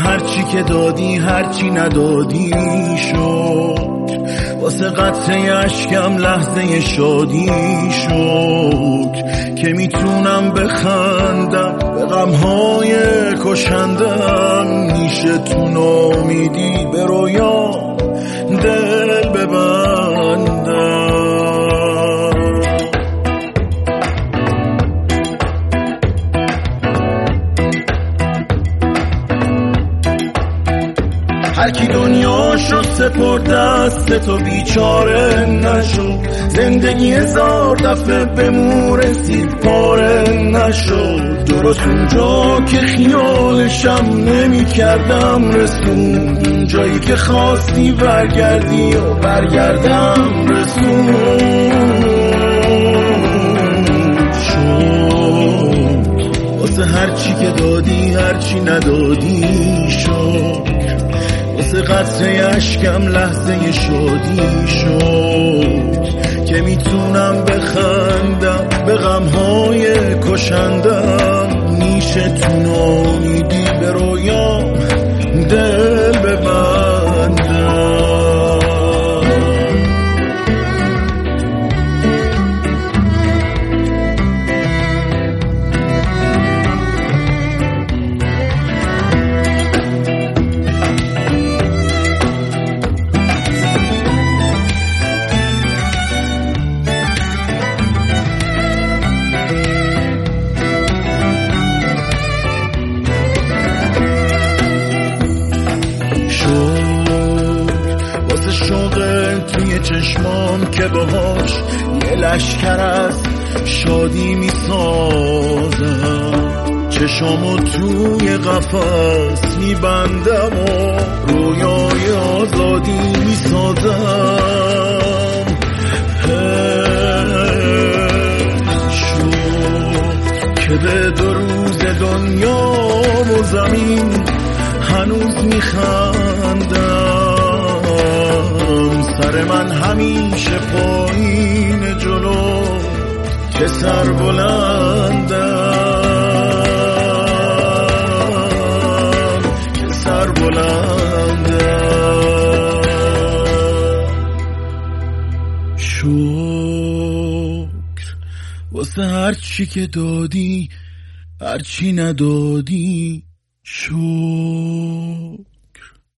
هرچی که دادی هرچی ندادی شد، واسه قطره اشکم لحظه شادی شد که میتونم بخندم به غمهای کشندم. میشه تو نامیدی به رویا دل ببندم. هرکی دنیاشو سپرد دست تو بیچاره نشو، زندگی هزار دفعه به مو رسید پاره نشو. درست اونجا که خیالشم نمی کردم رسون، اونجایی که خواستی برگردی و برگردم رسون شد. واسه هرچی که دادی هرچی ندادی شد، واسه قطره اشکم لحظه شادی شد که میتونم بخندم به غمهای کشندم. میشه تو نامیدی به رویام دل ببندم. توی چشمام که باهاش یه لشکر از شادی میسازم، چشامو توی قفس میبندم و رویای آزادی میسازم. شد که به 2 روز دنیا و زمین هنوز میخندم. سر من همیشه پایین جلو که سر بلندم، که سر بلندم. شکر واسه هرچی که دادی هرچی ندادی شکر.